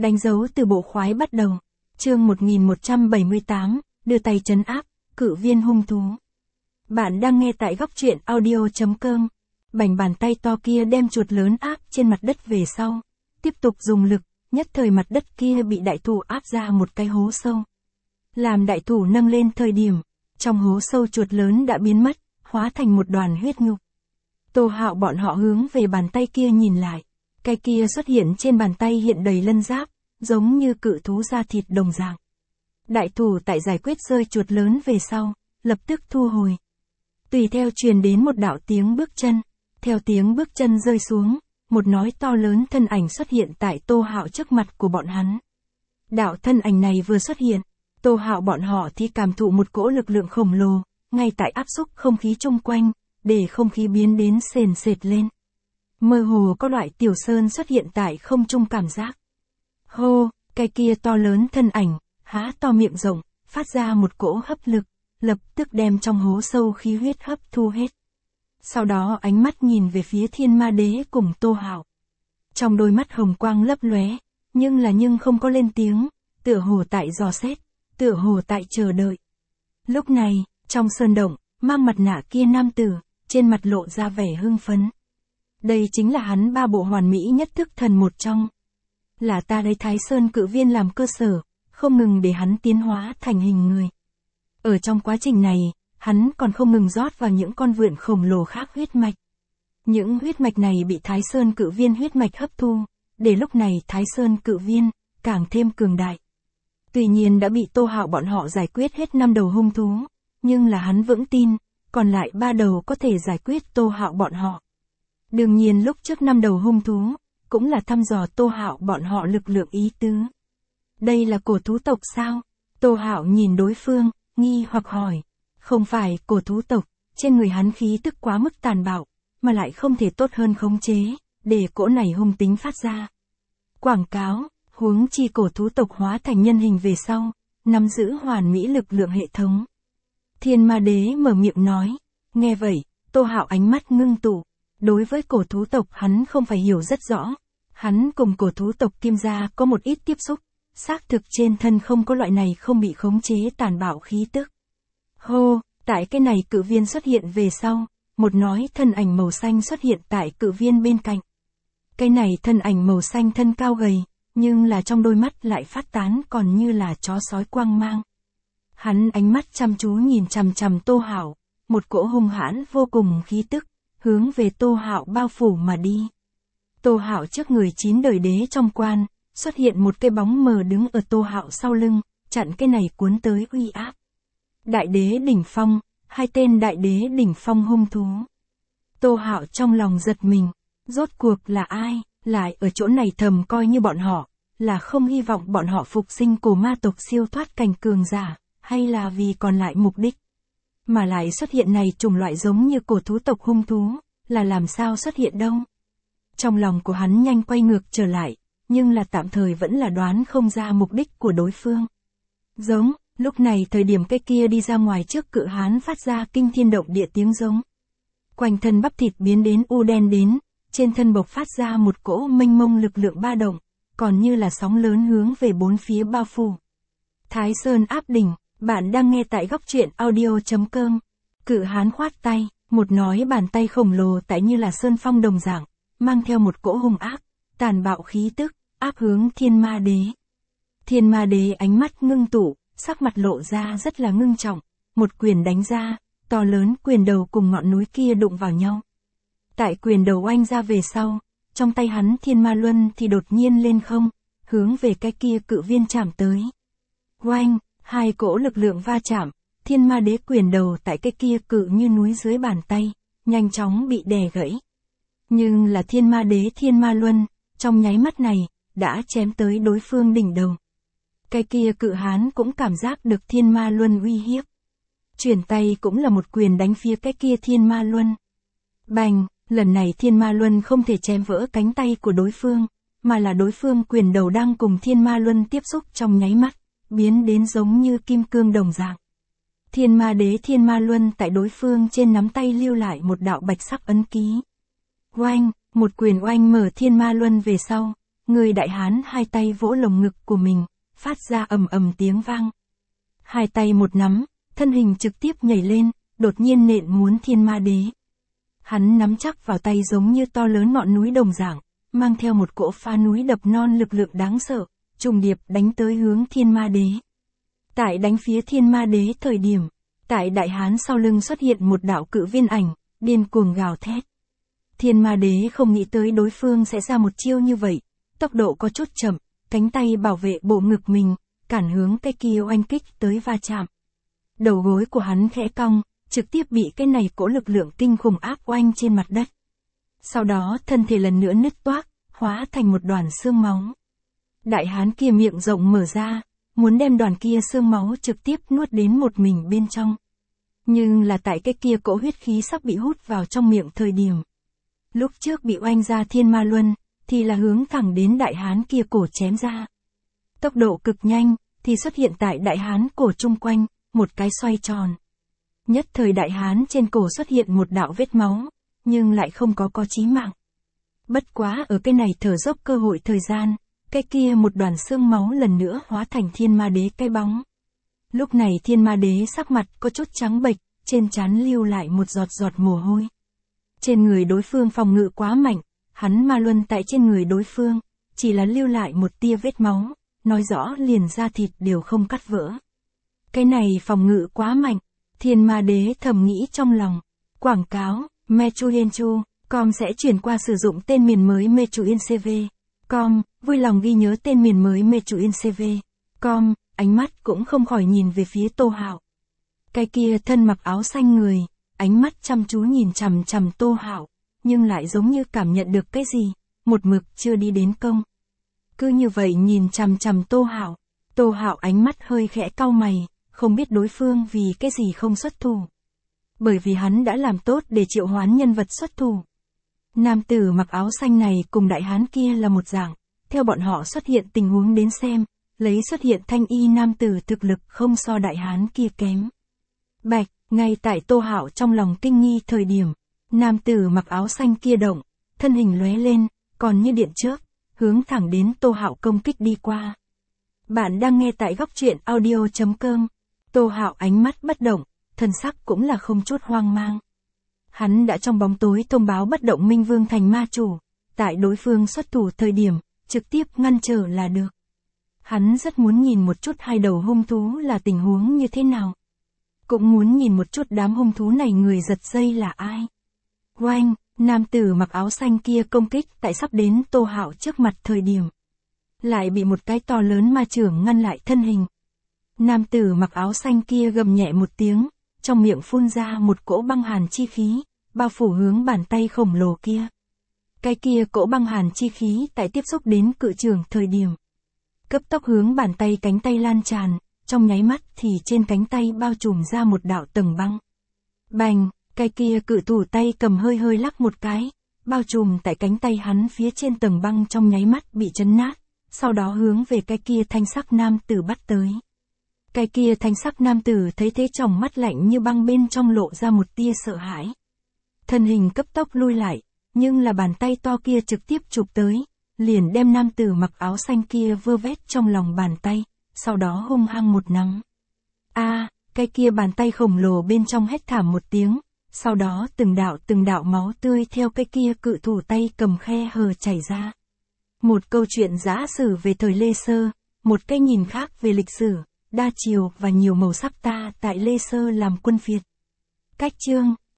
Đánh dấu từ bộ khoái bắt đầu. Chương 1178, đưa tay trấn áp, cự viên hung thú. Bạn đang nghe tại góc truyện audio.com. Bành bàn tay to kia đem chuột lớn áp trên mặt đất về sau. Tiếp tục dùng lực, nhất thời mặt đất kia bị đại thủ áp ra một cái hố sâu. Làm đại thủ nâng lên thời điểm, trong hố sâu chuột lớn đã biến mất, hóa thành một đoàn huyết nhục. Tô Hạo bọn họ hướng về bàn tay kia nhìn lại. Cái kia xuất hiện trên bàn tay hiện đầy lân giáp, giống như cự thú da thịt đồng dạng. Đại thủ tại giải quyết rơi chuột lớn về sau, lập tức thu hồi. Tùy theo truyền đến một đạo tiếng bước chân, theo tiếng bước chân rơi xuống, một nói to lớn thân ảnh xuất hiện tại Tô Hạo trước mặt của bọn hắn. Đạo thân ảnh này vừa xuất hiện, Tô Hạo bọn họ thì cảm thụ một cỗ lực lượng khổng lồ, ngay tại áp xúc không khí chung quanh, để không khí biến đến sền sệt lên. Mơ hồ có loại tiểu sơn xuất hiện tại không trung cảm giác. Hô, cái kia to lớn thân ảnh, há to miệng rộng, phát ra một cỗ hấp lực, lập tức đem trong hố sâu khí huyết hấp thu hết. Sau đó ánh mắt nhìn về phía Thiên Ma Đế cùng Tô Hạo. Trong đôi mắt hồng quang lấp lóe, nhưng không có lên tiếng, tựa hồ tại dò xét, tựa hồ tại chờ đợi. Lúc này, trong sơn động, mang mặt nạ kia nam tử, trên mặt lộ ra vẻ hưng phấn. Đây chính là hắn ba bộ hoàn mỹ nhất thức thần một trong. Là ta lấy Thái Sơn cự viên làm cơ sở, không ngừng để hắn tiến hóa thành hình người. Ở trong quá trình này, hắn còn không ngừng rót vào những con vượn khổng lồ khác huyết mạch. Những huyết mạch này bị Thái Sơn cự viên huyết mạch hấp thu, để lúc này Thái Sơn cự viên càng thêm cường đại. Tuy nhiên đã bị Tô Hạo bọn họ giải quyết hết 5 đầu hung thú, nhưng là hắn vững tin, còn lại 3 đầu có thể giải quyết Tô Hạo bọn họ. Đương nhiên lúc trước 5 đầu hung thú, cũng là thăm dò Tô Hạo bọn họ lực lượng ý tứ. Đây là cổ thú tộc sao? Tô Hạo nhìn đối phương, nghi hoặc hỏi. Không phải cổ thú tộc, trên người hắn khí tức quá mức tàn bạo, mà lại không thể tốt hơn khống chế, để cỗ này hung tính phát ra. Quảng cáo, huống chi cổ thú tộc hóa thành nhân hình về sau, nắm giữ hoàn mỹ lực lượng hệ thống. Thiên Ma Đế mở miệng nói. Nghe vậy, Tô Hạo ánh mắt ngưng tụ. Đối với cổ thú tộc hắn không phải hiểu rất rõ. Hắn cùng cổ thú tộc Kim gia có một ít tiếp xúc, xác thực trên thân không có loại này không bị khống chế tàn bạo khí tức. Hô, tại cái này cự viên xuất hiện về sau, một nói thân ảnh màu xanh xuất hiện tại cự viên bên cạnh. Cái này thân ảnh màu xanh thân cao gầy, nhưng là trong đôi mắt lại phát tán còn như là chó sói quang mang. Hắn ánh mắt chăm chú nhìn chằm chằm Tô Hạo, một cỗ hung hãn vô cùng khí tức, hướng về Tô Hạo bao phủ mà đi. Tô Hạo trước người 9 đời đế trong quan, xuất hiện một cái bóng mờ đứng ở Tô Hạo sau lưng, chặn cái này cuốn tới uy áp. Đại đế đỉnh phong, 2 tên đại đế đỉnh phong hung thú. Tô Hạo trong lòng giật mình, rốt cuộc là ai, lại ở chỗ này thầm coi như bọn họ, là không hy vọng bọn họ phục sinh cổ ma tộc siêu thoát cảnh cường giả, hay là vì còn lại mục đích. Mà lại xuất hiện này chủng loại giống như cổ thú tộc hung thú, là làm sao xuất hiện đâu. Trong lòng của hắn nhanh quay ngược trở lại, nhưng là tạm thời vẫn là đoán không ra mục đích của đối phương. Giống, lúc này thời điểm cái kia đi ra ngoài trước cự hán phát ra kinh thiên động địa tiếng giống. Quanh thân bắp thịt biến đến u đen đến, trên thân bộc phát ra một cỗ mênh mông lực lượng ba động, còn như là sóng lớn hướng về bốn phía bao phủ. Thái Sơn áp đỉnh, bạn đang nghe tại góc truyện audio.com. Cự hán khoát tay, một nói bàn tay khổng lồ tại như là sơn phong đồng dạng, mang theo một cỗ hung ác, tàn bạo khí tức, áp hướng Thiên Ma Đế. Thiên Ma Đế ánh mắt ngưng tụ, sắc mặt lộ ra rất là ngưng trọng, một quyền đánh ra, to lớn quyền đầu cùng ngọn núi kia đụng vào nhau. Tại quyền đầu oanh ra về sau, trong tay hắn Thiên Ma Luân thì đột nhiên lên không, hướng về cái kia cự viên chạm tới. Oanh, 2 cỗ lực lượng va chạm, Thiên Ma Đế quyền đầu tại cái kia cự như núi dưới bàn tay, nhanh chóng bị đè gãy. Nhưng là Thiên Ma Đế Thiên Ma Luân, trong nháy mắt này, đã chém tới đối phương đỉnh đầu. Cái kia cự hán cũng cảm giác được Thiên Ma Luân uy hiếp. Chuyển tay cũng là một quyền đánh phía cái kia Thiên Ma Luân. Bành, lần này Thiên Ma Luân không thể chém vỡ cánh tay của đối phương, mà là đối phương quyền đầu đang cùng Thiên Ma Luân tiếp xúc trong nháy mắt, biến đến giống như kim cương đồng dạng. Thiên Ma Đế Thiên Ma Luân tại đối phương trên nắm tay lưu lại một đạo bạch sắc ấn ký. Oanh, một quyền oanh mở Thiên Ma Luân về sau, Người đại hán hai tay vỗ lồng ngực của mình, phát ra ầm ầm tiếng vang. Hai tay một nắm, thân hình trực tiếp nhảy lên, đột nhiên nện muốn Thiên Ma Đế. Hắn nắm chắc vào tay giống như to lớn ngọn núi đồng dạng, mang theo một cỗ phá núi đập non lực lượng đáng sợ, trùng điệp đánh tới hướng Thiên Ma Đế. Tại đánh phía Thiên Ma Đế thời điểm, tại đại hán sau lưng xuất hiện một đạo cự viên ảnh, điên cuồng gào thét. Thiên Ma Đế không nghĩ tới đối phương sẽ ra một chiêu như vậy, tốc độ có chút chậm, cánh tay bảo vệ bộ ngực mình, cản hướng cái kia oanh kích tới va chạm. Đầu gối của hắn khẽ cong, trực tiếp bị cái này cỗ lực lượng kinh khủng áp oanh trên mặt đất. Sau đó thân thể lần nữa nứt toác, hóa thành một đoàn xương máu. Đại hán kia miệng rộng mở ra, muốn đem đoàn kia xương máu trực tiếp nuốt đến một mình bên trong. Nhưng là tại cái kia cỗ huyết khí sắp bị hút vào trong miệng thời điểm. Lúc trước bị oanh ra Thiên Ma Luân, thì là hướng thẳng đến đại hán kia cổ chém ra. Tốc độ cực nhanh, thì xuất hiện tại đại hán cổ chung quanh, một cái xoay tròn. Nhất thời đại hán trên cổ xuất hiện một đạo vết máu, nhưng lại không có chí mạng. Bất quá ở cái này thở dốc cơ hội thời gian, cái kia một đoàn xương máu lần nữa hóa thành Thiên Ma Đế cái bóng. Lúc này Thiên Ma Đế sắc mặt có chút trắng bệch, trên trán lưu lại một giọt giọt mồ hôi. Trên người đối phương phòng ngự quá mạnh, hắn ma luân tại trên người đối phương, chỉ là lưu lại một tia vết máu, nói rõ liền da thịt đều không cắt vỡ. Cái này phòng ngự quá mạnh, Thiên Ma Đế thầm nghĩ trong lòng. Quảng cáo, Mechuyenchu.com sẽ chuyển qua sử dụng tên miền mới Mechuyencv.com, vui lòng ghi nhớ tên miền mới Mechuyencv.com, ánh mắt cũng không khỏi nhìn về phía Tô Hạo. Cái kia thân mặc áo xanh người, ánh mắt chăm chú nhìn chằm chằm Tô Hạo, nhưng lại giống như cảm nhận được cái gì, một mực chưa đi đến công. Cứ như vậy nhìn chằm chằm Tô Hạo, Tô Hạo ánh mắt hơi khẽ cau mày, không biết đối phương vì cái gì không xuất thủ. Bởi vì hắn đã làm tốt để triệu hoán nhân vật xuất thủ. Nam tử mặc áo xanh này cùng đại hán kia là một dạng, theo bọn họ xuất hiện tình huống đến xem, lấy xuất hiện thanh y nam tử thực lực không so đại hán kia kém. Bạch, ngay tại Tô Hạo trong lòng kinh nghi thời điểm, nam tử mặc áo xanh kia động, thân hình lóe lên, còn như điện chớp, hướng thẳng đến Tô Hạo công kích đi qua. Bạn đang nghe tại góc truyện audio.com. Tô Hạo ánh mắt bất động, thân sắc cũng là không chút hoang mang. Hắn đã trong bóng tối thông báo bất động Minh Vương thành ma chủ, tại đối phương xuất thủ thời điểm, trực tiếp ngăn trở là được. Hắn rất muốn nhìn một chút hai đầu hung thú là tình huống như thế nào. Cũng muốn nhìn một chút đám hung thú này người giật dây là ai. Oanh, nam tử mặc áo xanh kia công kích tại sắp đến Tô Hạo trước mặt thời điểm. Lại bị một cái to lớn ma chưởng ngăn lại thân hình. Nam tử mặc áo xanh kia gầm nhẹ một tiếng, trong miệng phun ra một cỗ băng hàn chi khí, bao phủ hướng bàn tay khổng lồ kia. Cái kia cỗ băng hàn chi khí tại tiếp xúc đến cự trường thời điểm. Cấp tốc hướng bàn tay cánh tay lan tràn, trong nháy mắt thì trên cánh tay bao trùm ra một đạo tầng băng. Bành, cái kia cự thủ tay cầm hơi hơi lắc một cái, bao trùm tại cánh tay hắn phía trên tầng băng trong nháy mắt bị chấn nát, sau đó hướng về cái kia thanh sắc nam tử bắt tới. Cái kia thanh sắc nam tử thấy thế tròng mắt lạnh như băng bên trong lộ ra một tia sợ hãi. Thân hình cấp tốc lui lại, nhưng là bàn tay to kia trực tiếp chụp tới, liền đem nam tử mặc áo xanh kia vơ vét trong lòng bàn tay, sau đó hung hăng một nắm. Cái kia bàn tay khổng lồ bên trong hét thảm một tiếng, sau đó từng đạo máu tươi theo cái kia cự thủ tay cầm khe hở chảy ra. Một câu chuyện giả sử về thời Lê Sơ, một cái nhìn khác về lịch sử, đa chiều và nhiều màu sắc ta tại Lê Sơ làm quân Việt. Cách chương